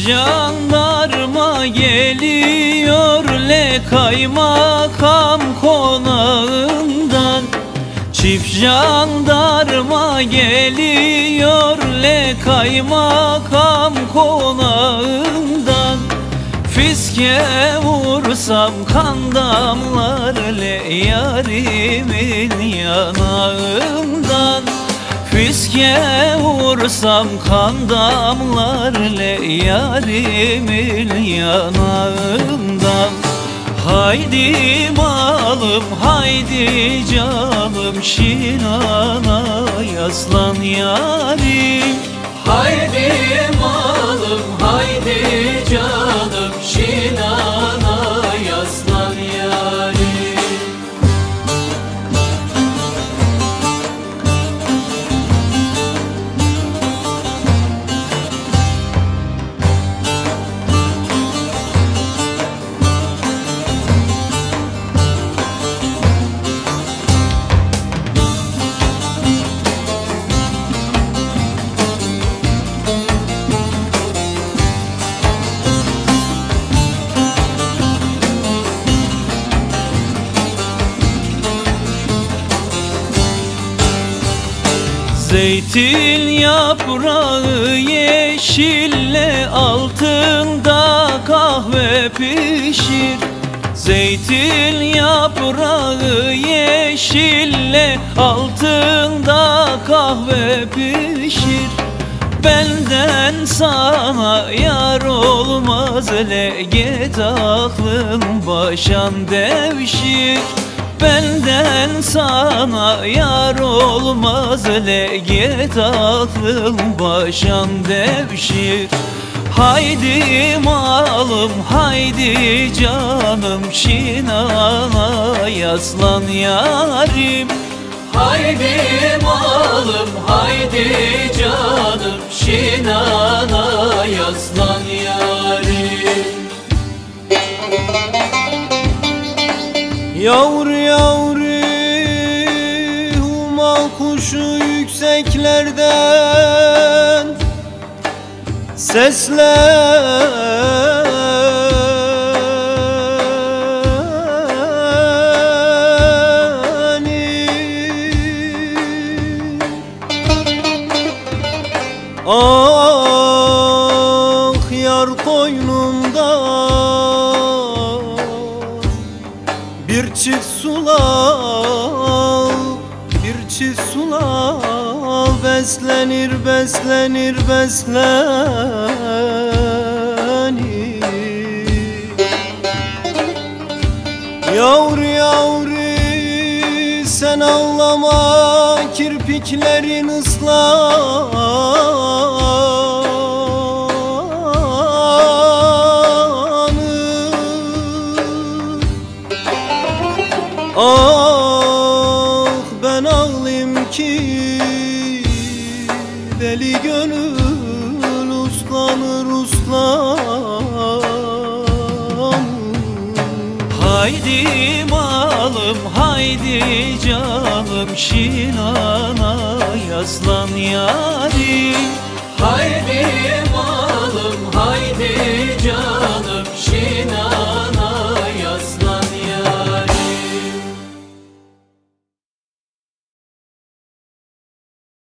jandarma geliyor le kaymakam konağından. Çift jandarma geliyor le kaymakam konağından. Fiske vursam kan damlar le yarimin yanağından. Fiske vursam kan damlar le yarimin yanağından. Haydi malım haydi canım Şinana yaslan yarim. Haydi malım haydi canım Şinana yaslan yarim. Zeytin yaprağı yeşille altında kahve pişir. Zeytin yaprağı yeşille altında kahve pişir. Benden sana yar olmaz le git aklın başan devşir. Benden sana yar olmaz le git aklın başan devşir. Haydi malım haydi canım Şinana yaslan yarim. Haydi malım haydi canım Şinana yaslan yarim. Yavru yavru humal kuşu yükseklerden seslenir. Ah yar koynumda bir çift sulal, bir çift sulal beslenir, beslenir, beslenir. Yavru yavru sen ağlama kirpiklerin ah ben ağlayayım ki deli gönül uslanır uslanır. Haydi malım haydi canım Şinana yaslan yarim. Haydi